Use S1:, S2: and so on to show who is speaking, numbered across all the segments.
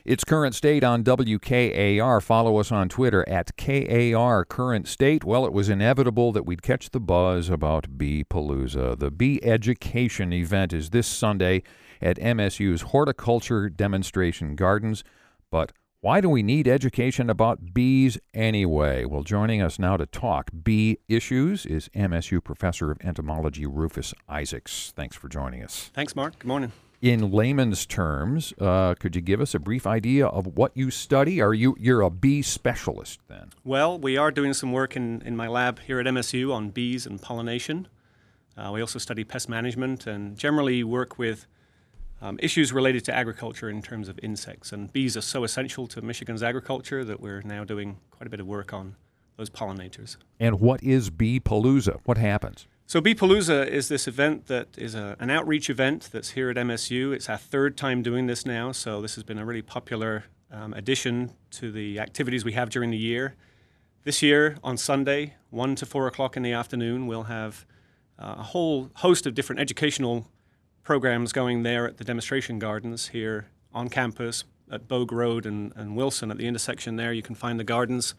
S1: It's Current State on WKAR. Follow us on Twitter at KAR Current State. Well, it was inevitable that we'd catch the buzz about Bee Palooza. The bee education event is this Sunday at MSU's Horticulture Demonstration Gardens. But why do we need education about bees anyway? Well, joining us now to talk bee issues is MSU Professor of Entomology Rufus Isaacs. Thanks for joining us.
S2: Thanks, Mark. Good morning.
S1: In layman's terms, could you give us a brief idea of what you study? You're a bee specialist then?
S2: Well, we are doing some work in my lab here at MSU on bees and pollination. We also study pest management and generally work with issues related to agriculture in terms of insects. And bees are so essential to Michigan's agriculture that we're now doing quite a bit of work on those pollinators.
S1: And what is Bee Palooza? What happens?
S2: So Bee Palooza is this event that is an outreach event that's here at MSU. It's our third time doing this now, so this has been a really popular addition to the activities we have during the year. This year, on Sunday, 1 to 4 o'clock in the afternoon, we'll have a whole host of different educational programs going there at the demonstration gardens here on campus at Bogue Road and Wilson. At the intersection there, you can find the gardens.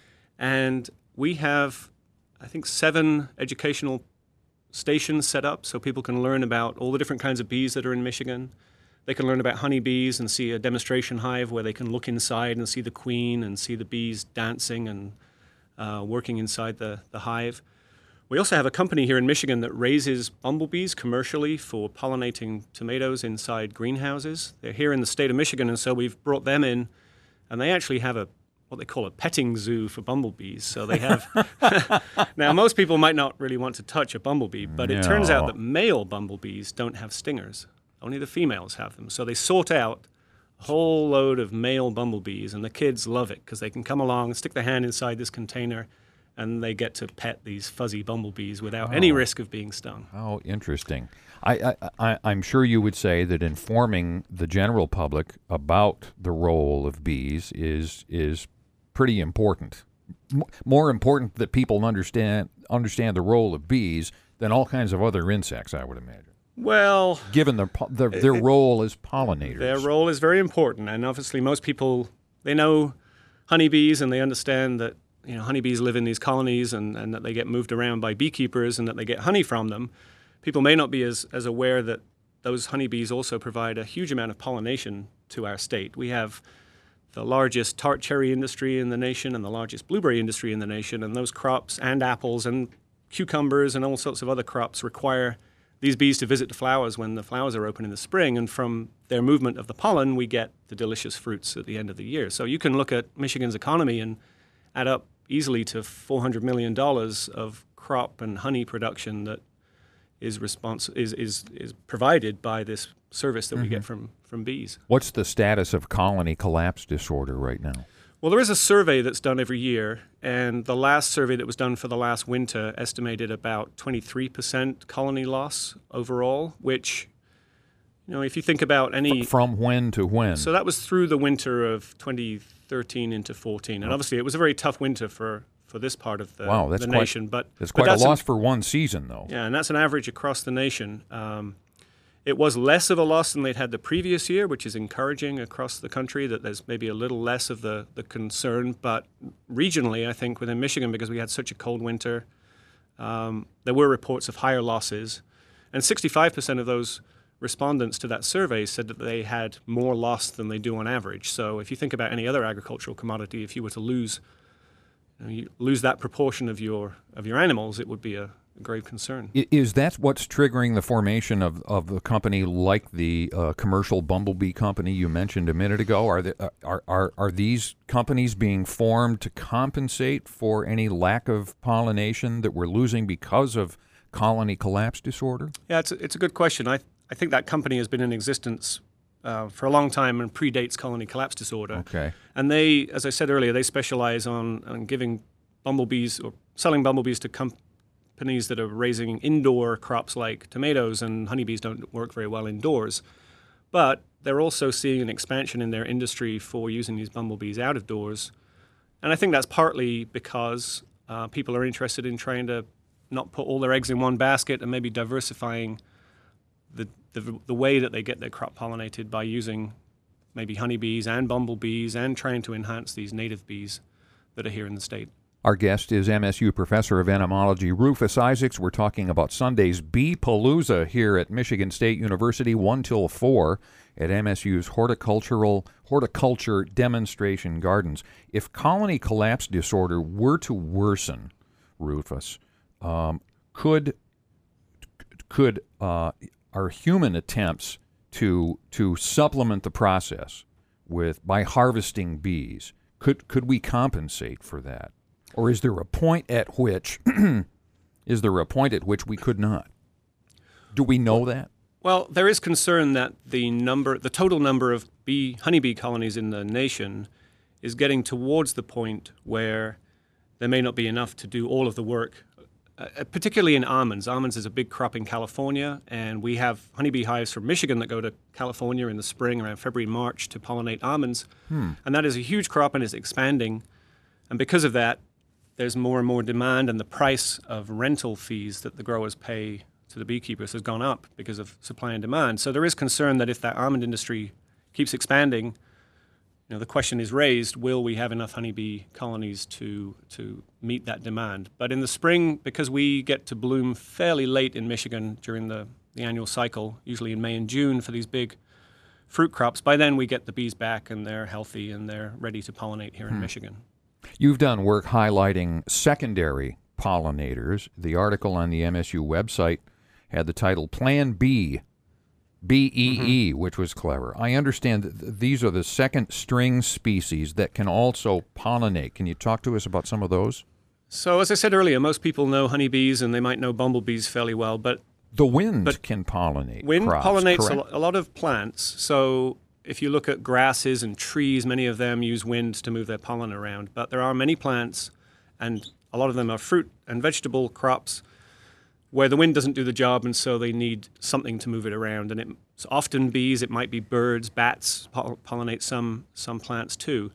S2: And we have, I think, 7 educational stations set up so people can learn about all the different kinds of bees that are in Michigan. They can learn about honeybees and see a demonstration hive where they can look inside and see the queen and see the bees dancing and working inside the hive. We also have a company here in Michigan that raises bumblebees commercially for pollinating tomatoes inside greenhouses. They're here in the state of Michigan, and so we've brought them in, and they actually have what they call a petting zoo for bumblebees. So they have now most people might not really want to touch a bumblebee, but it turns out that male bumblebees don't have stingers. Only the females have them. So they sort out a whole load of male bumblebees, and the kids love it because they can come along and stick their hand inside this container, and they get to pet these fuzzy bumblebees without any risk of being stung.
S1: Oh, interesting. I'm sure you would say that informing the general public about the role of bees is pretty important. More important that people understand the role of bees than all kinds of other insects, I would imagine.
S2: Well,
S1: given their role as pollinators.
S2: Their role is very important, and obviously most people, they know honeybees and they understand that honeybees live in these colonies and that they get moved around by beekeepers and that they get honey from them. People may not be as aware that those honeybees also provide a huge amount of pollination to our state. We have the largest tart cherry industry in the nation and the largest blueberry industry in the nation, and those crops and apples and cucumbers and all sorts of other crops require these bees to visit the flowers when the flowers are open in the spring, and from their movement of the pollen, we get the delicious fruits at the end of the year. So you can look at Michigan's economy and add up easily to $400 million of crop and honey production that is provided by this service that we get from bees.
S1: What's the status of colony collapse disorder right now?
S2: Well, there is a survey that's done every year, and the last survey that was done for the last winter estimated about 23% colony loss overall, which, if you think about any...
S1: From when to when?
S2: So that was through the winter of 2013 into 14, and obviously it was a very tough winter for this part of the nation.
S1: That's quite a loss for one season, though.
S2: Yeah, and that's an average across the nation. It was less of a loss than they'd had the previous year, which is encouraging across the country that there's maybe a little less of the concern. But regionally, I think within Michigan, because we had such a cold winter, there were reports of higher losses. And 65% of those respondents to that survey said that they had more loss than they do on average. So if you think about any other agricultural commodity, if you were to lose that proportion of your animals, it would be a grave concern.
S1: Is that what's triggering the formation of a company like the commercial bumblebee company you mentioned a minute ago? Are these companies being formed to compensate for any lack of pollination that we're losing because of colony collapse disorder?
S2: Yeah, it's a good question. I think that company has been in existence for a long time and predates colony collapse disorder.
S1: Okay.
S2: And they, as I said earlier, they specialize on giving bumblebees or selling bumblebees to companies that are raising indoor crops like tomatoes, and honeybees don't work very well indoors. But they're also seeing an expansion in their industry for using these bumblebees out of doors. And I think that's partly because people are interested in trying to not put all their eggs in one basket and maybe diversifying the way that they get their crop pollinated by using maybe honeybees and bumblebees, and trying to enhance these native bees that are here in the state.
S1: Our guest is MSU Professor of Entomology Rufus Isaacs. We're talking about Sunday's Bee-Palooza here at Michigan State University, 1 till 4 at MSU's Horticulture Demonstration Gardens. If colony collapse disorder were to worsen, Rufus, could our human attempts to supplement the process by harvesting bees, could we compensate for that? Or is there a point at which we could not? Do we know that?
S2: Well, there is concern that the total number of honeybee colonies in the nation is getting towards the point where there may not be enough to do all of the work, particularly in almonds. Almonds is a big crop in California, and we have honeybee hives from Michigan that go to California in the spring around February, March to pollinate almonds. And that is a huge crop and is expanding. And because of that, there's more and more demand, and the price of rental fees that the growers pay to the beekeepers has gone up because of supply and demand. So there is concern that if that almond industry keeps expanding, the question is raised, will we have enough honeybee colonies to meet that demand? But in the spring, because we get to bloom fairly late in Michigan during the annual cycle, usually in May and June for these big fruit crops, by then we get the bees back and they're healthy and they're ready to pollinate here in Michigan.
S1: You've done work highlighting secondary pollinators. The article on the MSU website had the title Plan B, BEE, which was clever. I understand that these are the second string species that can also pollinate. Can you talk to us about some of those?
S2: So as I said earlier, most people know honeybees and they might know bumblebees fairly well, but
S1: the wind can pollinate.
S2: Wind
S1: crops,
S2: pollinates a lot of plants. So if you look at grasses and trees, many of them use wind to move their pollen around. But there are many plants, and a lot of them are fruit and vegetable crops, where the wind doesn't do the job, and so they need something to move it around. And it's often bees, it might be birds, bats pollinate some plants too.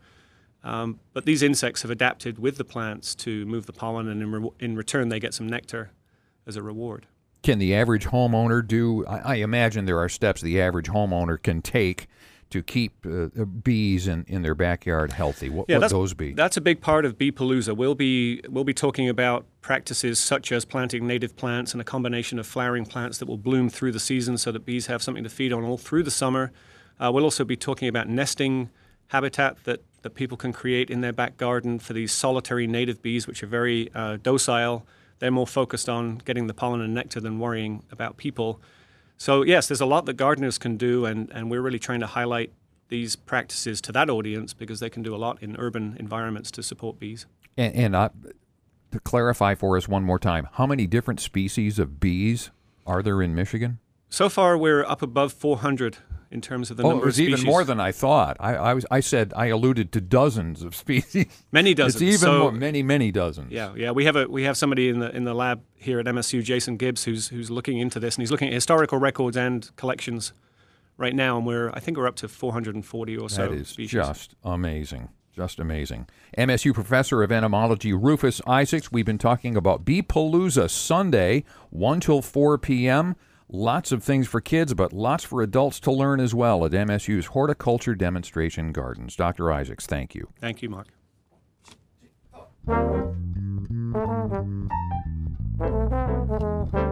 S2: But these insects have adapted with the plants to move the pollen, and in return they get some nectar as a reward.
S1: Can the average homeowner do, I imagine there are steps the average homeowner can take to keep bees in their backyard healthy? What would those be?
S2: That's a big part of Bee-Palooza. We'll be talking about practices such as planting native plants and a combination of flowering plants that will bloom through the season so that bees have something to feed on all through the summer. We'll also be talking about nesting habitat that people can create in their back garden for these solitary native bees, which are very docile. They're more focused on getting the pollen and nectar than worrying about people. So yes, there's a lot that gardeners can do, and we're really trying to highlight these practices to that audience because they can do a lot in urban environments to support bees.
S1: And to clarify for us one more time, how many different species of bees are there in Michigan?
S2: So far, we're up above 400 in terms of the number of species.
S1: It was even more than I thought. I alluded to dozens of species.
S2: Many dozens.
S1: It's even more, many dozens.
S2: Yeah. We have somebody in the lab here at MSU, Jason Gibbs, who's looking into this, and he's looking at historical records and collections right now, and I think we're up to 440 or so species.
S1: That is just amazing. Just amazing. MSU Professor of Entomology Rufus Isaacs. We've been talking about Bee-Palooza Sunday, 1 till 4 p.m. Lots of things for kids, but lots for adults to learn as well at MSU's Horticulture Demonstration Gardens. Dr. Isaacs, thank you.
S2: Thank you, Mark.